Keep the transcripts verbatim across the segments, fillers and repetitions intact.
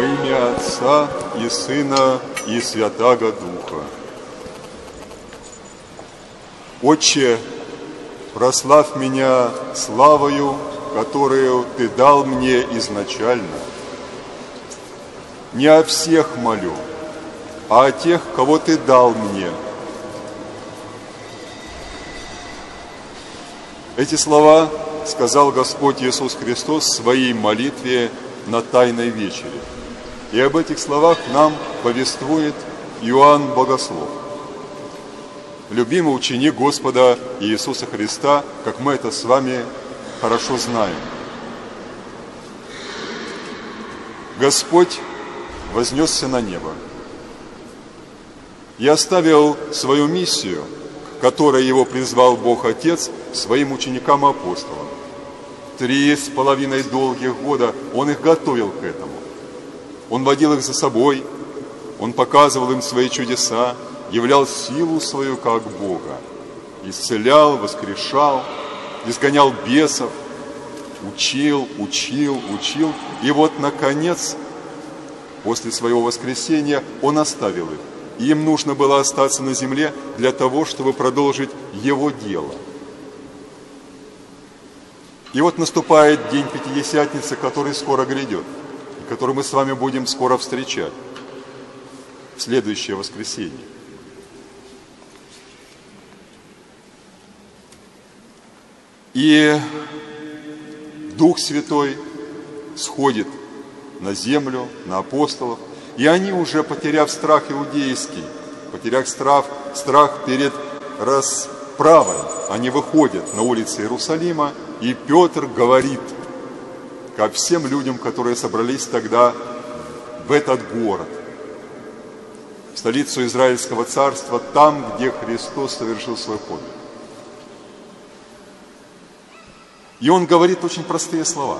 Во имя Отца и Сына и Святаго Духа. Отче, прославь меня славою, которую Ты дал мне изначально. Не о всех молю, а о тех, кого Ты дал мне. Эти слова сказал Господь Иисус Христос в своей молитве на Тайной вечере. И об этих словах нам повествует Иоанн Богослов, любимый ученик Господа Иисуса Христа, как мы это с вами хорошо знаем. Господь вознесся на небо и оставил свою миссию, к которой его призвал Бог Отец, своим ученикам и апостолам. Три с половиной долгих года Он их готовил к этому. Он водил их за собой, Он показывал им свои чудеса, являл силу свою как Бога, исцелял, воскрешал, изгонял бесов, учил, учил, учил. И вот, наконец, после своего воскресения Он оставил их. И им нужно было остаться на земле для того, чтобы продолжить Его дело. И вот наступает день Пятидесятницы, который скоро грядет, и который мы с вами будем скоро встречать, в следующее воскресенье. И Дух Святой сходит на землю, на апостолов, и они уже, потеряв страх иудейский, потеряв страх, страх перед расправой, они выходят на улицы Иерусалима, и Петр говорит ко всем людям, которые собрались тогда в этот город, в столицу Израильского царства, там, где Христос совершил свой подвиг. И он говорит очень простые слова.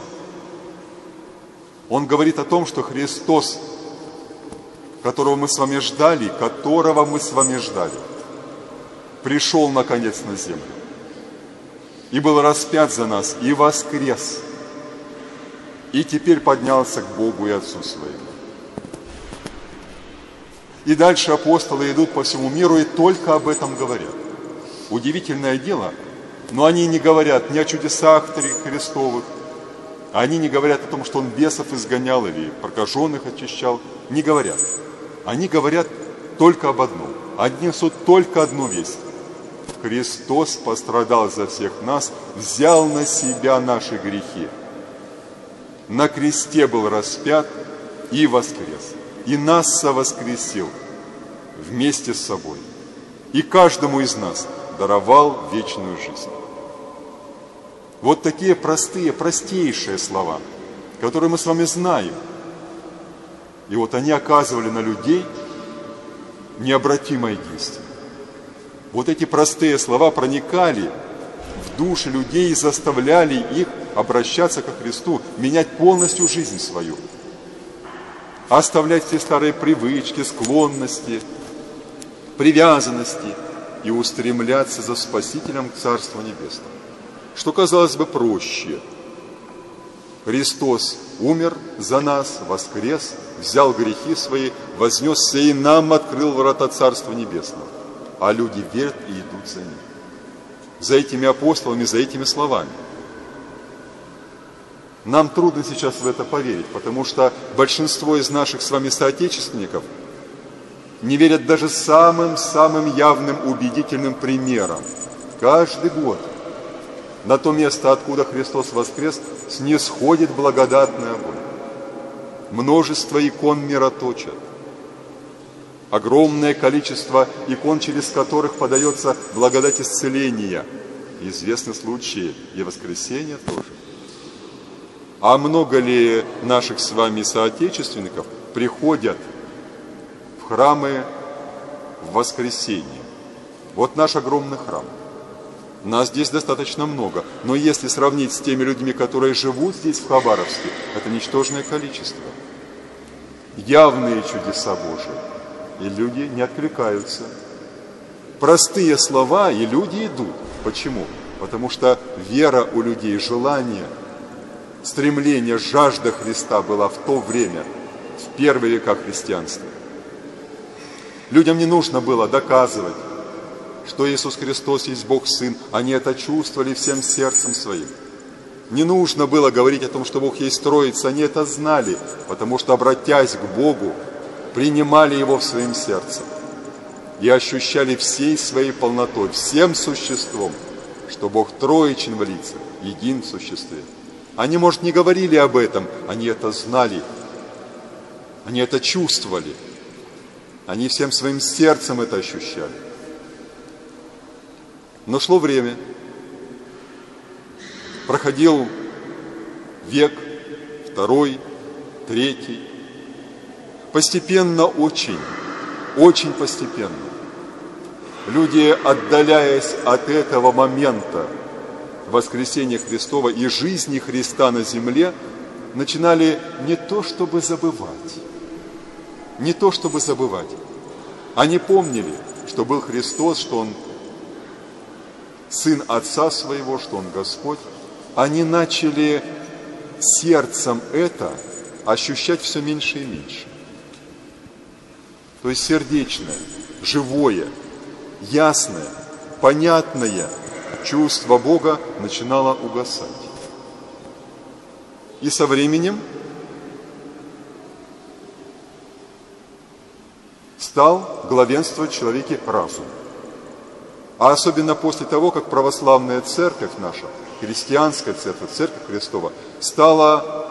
Он говорит о том, что Христос, которого мы с вами ждали, которого мы с вами ждали, пришел наконец на землю и был распят за нас, и воскрес, и теперь поднялся к Богу и Отцу Своему. И дальше апостолы идут по всему миру и только об этом говорят. Удивительное дело, но они не говорят ни о чудесах Христовых, они не говорят о том, что Он бесов изгонял или прокаженных очищал, не говорят. Они говорят только об одном. Они несут только одну весть. Христос пострадал за всех нас, взял на себя наши грехи. На кресте был распят и воскрес. И нас совоскресил вместе с собой. И каждому из нас даровал вечную жизнь. Вот такие простые, простейшие слова, которые мы с вами знаем. И вот они оказывали на людей необратимое действие. Вот эти простые слова проникали в души людей и заставляли их обращаться ко Христу, менять полностью жизнь свою, оставлять все старые привычки, склонности, привязанности и устремляться за Спасителем к Царству Небесному. Что, казалось бы, проще. Христос умер за нас, воскрес, взял грехи свои, вознесся и нам открыл врата Царства Небесного. А люди верят и идут за Ним. За этими апостолами, за этими словами. Нам трудно сейчас в это поверить, потому что большинство из наших с вами соотечественников не верят даже самым-самым явным убедительным примерам. Каждый год на то место, откуда Христос воскрес, снисходит благодатный огонь. Множество икон мироточат. Огромное количество икон, через которых подается благодать исцеления. Известны случаи и воскресения тоже. А много ли наших с вами соотечественников приходят в храмы в воскресенье? Вот наш огромный храм. Нас здесь достаточно много. Но если сравнить с теми людьми, которые живут здесь, в Хабаровске, это ничтожное количество. Явные чудеса Божии. И люди не откликаются. Простые слова, и люди идут. Почему? Потому что вера у людей, желание, стремление, жажда Христа была в то время в первые века христианства. Людям не нужно было доказывать, что Иисус Христос есть Бог Сын. Они это чувствовали всем сердцем своим. Не нужно было говорить о том, что Бог есть Троица. Они это знали, потому что, обратясь к Богу, принимали Его в своем сердце и ощущали всей своей полнотой, всем существом, что Бог троичен в лицах, един в существе. Они, может, не говорили об этом, они это знали, они это чувствовали, они всем своим сердцем это ощущали. Но шло время, проходил век, второй, третий, постепенно очень, очень постепенно. Люди, отдаляясь от этого момента воскресения Христова и жизни Христа на земле, начинали не то чтобы забывать, не то чтобы забывать. Они помнили, что был Христос, что Он Сын Отца Своего, что Он Господь. Они начали сердцем это ощущать все меньше и меньше. То есть сердечное, живое, ясное, понятное чувство Бога начинало угасать. И со временем стал главенствовать в человеке разум. А особенно после того, как православная церковь наша, христианская церковь, церковь Христова, стала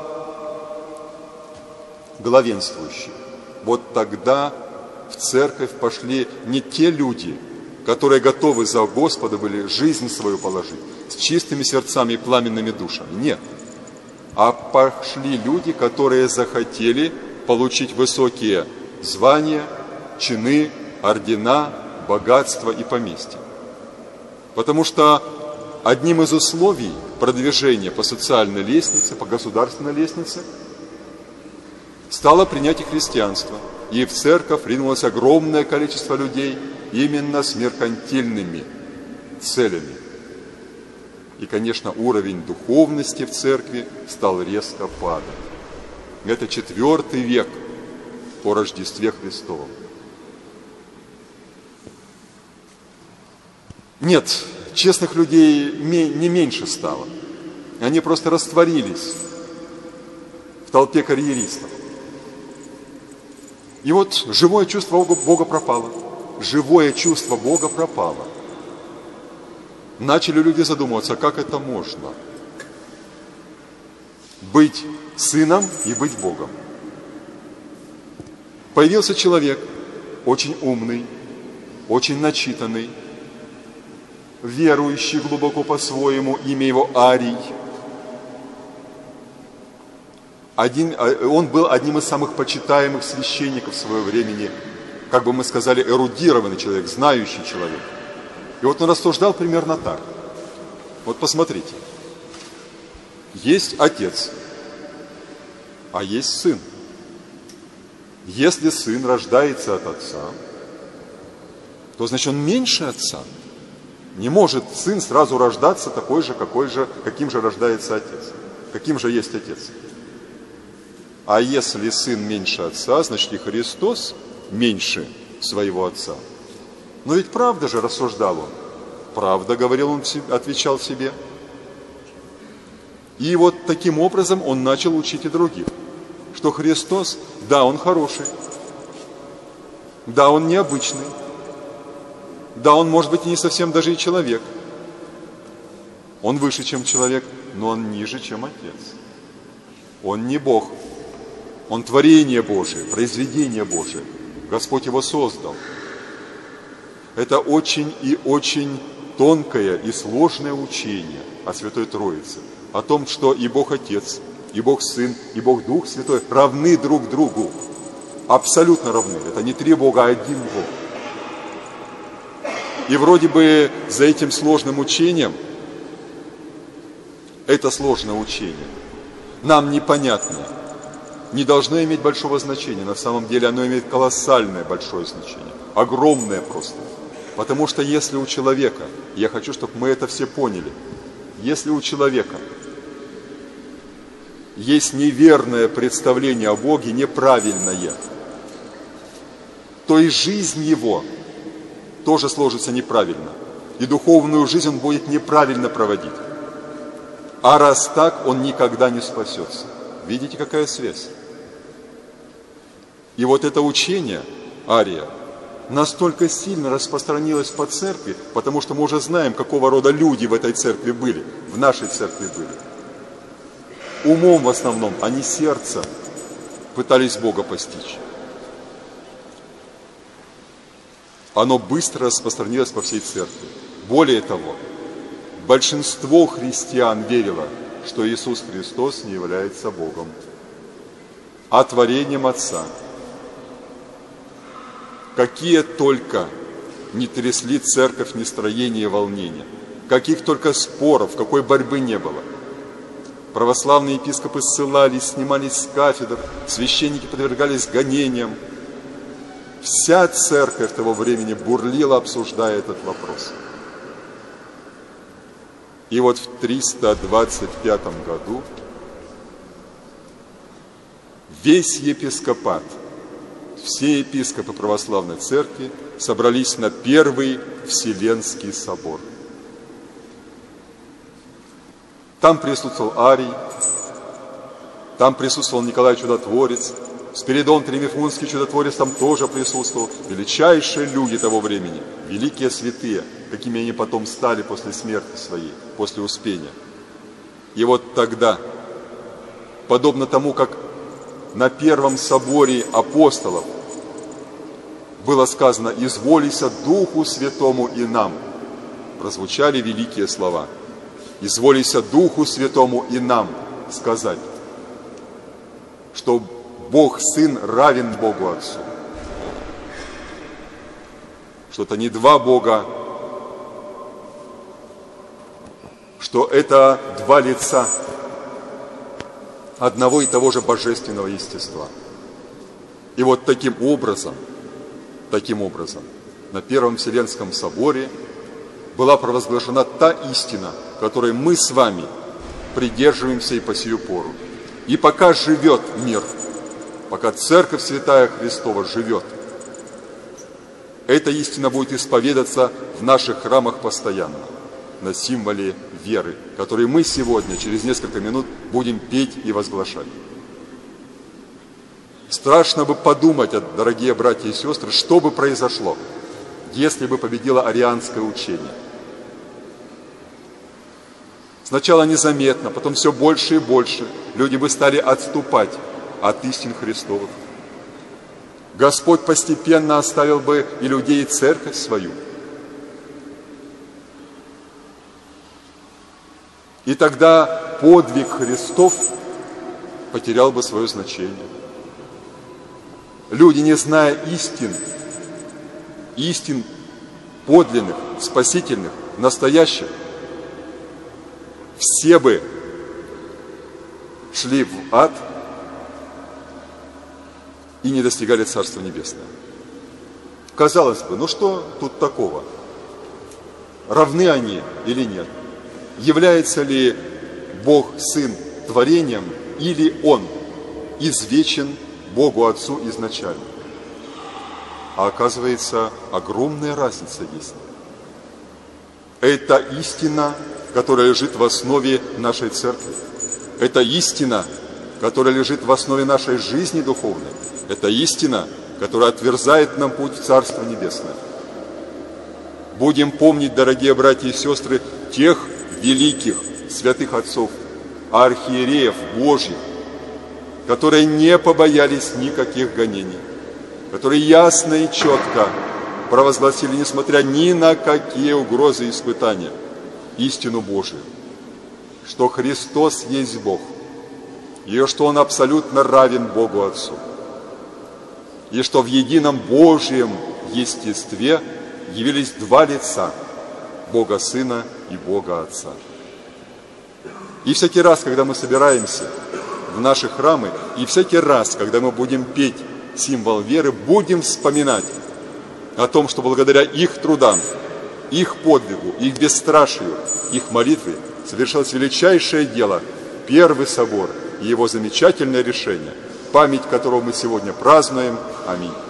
главенствующей. Вот тогда в церковь пошли не те люди, которые готовы за Господа были жизнь свою положить, с чистыми сердцами и пламенными душами. Нет. А пошли люди, которые захотели получить высокие звания, чины, ордена, богатство и поместья. Потому что одним из условий продвижения по социальной лестнице, по государственной лестнице, стало принятие христианства. И в церковь ринулось огромное количество людей именно с меркантильными целями. И, конечно, уровень духовности в церкви стал резко падать. Это четвертый век по Рождестве Христовом. Нет, честных людей не меньше стало. Они просто растворились в толпе карьеристов. И вот живое чувство Бога пропало. Живое чувство Бога пропало. Начали люди задумываться, как это можно быть сыном и быть Богом. Появился человек, очень умный, очень начитанный, верующий глубоко по-своему, имя его Арий. Один, он был одним из самых почитаемых священников своего времени, как бы мы сказали, эрудированный человек, знающий человек. И вот он рассуждал примерно так. Вот посмотрите. Есть отец, а есть сын. Если сын рождается от отца, то значит он меньше отца. Не может сын сразу рождаться такой же, какой же, каким же рождается отец. Каким же есть отец. А если сын меньше отца, значит и Христос меньше своего отца. Но ведь правда же, рассуждал он. Правда, говорил он, отвечал себе. И вот таким образом он начал учить и других. Что Христос, да, он хороший. Да, он необычный. Да, он может быть и не совсем даже и человек. Он выше, чем человек, но он ниже, чем Отец. Он не Бог. Он творение Божие, произведение Божие. Господь его создал. Это очень и очень тонкое и сложное учение о Святой Троице. О том, что и Бог Отец, и Бог Сын, и Бог Дух Святой равны друг другу. Абсолютно равны. Это не три Бога, а один Бог. И вроде бы за этим сложным учением, это сложное учение, нам непонятно, не должно иметь большого значения. На самом деле оно имеет колоссальное большое значение, огромное просто. Потому что если у человека, я хочу, чтобы мы это все поняли, если у человека есть неверное представление о Боге, неправильное, то и жизнь его тоже сложится неправильно. И духовную жизнь он будет неправильно проводить. А раз так, он никогда не спасется. Видите, какая связь? И вот это учение Ария настолько сильно распространилось по церкви, потому что мы уже знаем, какого рода люди в этой церкви были, в нашей церкви были. Умом в основном, а не сердцем пытались Бога постичь. Оно быстро распространилось по всей церкви. Более того, большинство христиан верило, что Иисус Христос не является Богом, а творением Отца. Какие только не трясли церковь нестроения и волнения, каких только споров, какой борьбы не было. Православные епископы ссылались, снимались с кафедр, священники подвергались гонениям. Вся церковь того времени бурлила, обсуждая этот вопрос. И вот в триста двадцать пятом году весь епископат, все епископы православной церкви собрались на Первый Вселенский собор. Там присутствовал Арий, там присутствовал Николай Чудотворец, Спиридон Тремифунский Чудотворец там тоже присутствовал. Величайшие люди того времени, великие святые, какими они потом стали после смерти своей, после Успения. И вот тогда, подобно тому, как на Первом соборе апостолов было сказано «Изволися Духу Святому и нам», прозвучали великие слова. «Изволися Духу Святому и нам» сказать, что Бог Сын равен Богу Отцу. Что это не два Бога, что это два лица одного и того же божественного естества. И вот таким образом, таким образом, на Первом Вселенском соборе была провозглашена та истина, которой мы с вами придерживаемся и по сию пору. И пока живет мир, пока Церковь Святая Христова живет, эта истина будет исповедаться в наших храмах постоянно, на символе веры, который мы сегодня, через несколько минут, будем петь и возглашать. Страшно бы подумать, дорогие братья и сестры, что бы произошло, если бы победило арианское учение. Сначала незаметно, потом все больше и больше люди бы стали отступать от истин Христовых. Господь постепенно оставил бы и людей, и церковь свою. И тогда подвиг Христов потерял бы свое значение. Люди, не зная истин, истин подлинных, спасительных, настоящих, все бы шли в ад и не достигали Царства Небесного. Казалось бы, ну что тут такого? Равны они или нет? Является ли Бог Сын творением, или Он извечен Богу Отцу изначально? А оказывается, огромная разница есть. Это истина, которая лежит в основе нашей церкви. Это истина, которая лежит в основе нашей жизни духовной. Это истина, которая отверзает нам путь в Царство Небесное. Будем помнить, дорогие братья и сестры, тех великих святых отцов, архиереев Божьих, которые не побоялись никаких гонений, которые ясно и четко провозгласили, несмотря ни на какие угрозы и испытания, истину Божию, что Христос есть Бог, и что Он абсолютно равен Богу Отцу, и что в едином Божьем естестве явились два лица – Бога Сына и Бога Отца. И всякий раз, когда мы собираемся в наши храмы, и всякий раз, когда мы будем петь символ веры, будем вспоминать о том, что благодаря их трудам, их подвигу, их бесстрашию, их молитве совершилось величайшее дело – Первый собор, и его замечательное решение, память которого мы сегодня празднуем. Аминь.